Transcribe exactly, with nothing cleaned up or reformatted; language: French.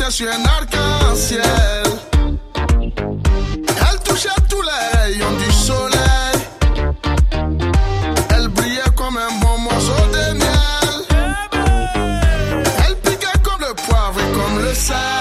était sur un arc-en-ciel. Elle touchait tous les rayons du soleil. Elle brillait comme un bon morceau de miel. Elle piquait comme le poivre et comme le sel.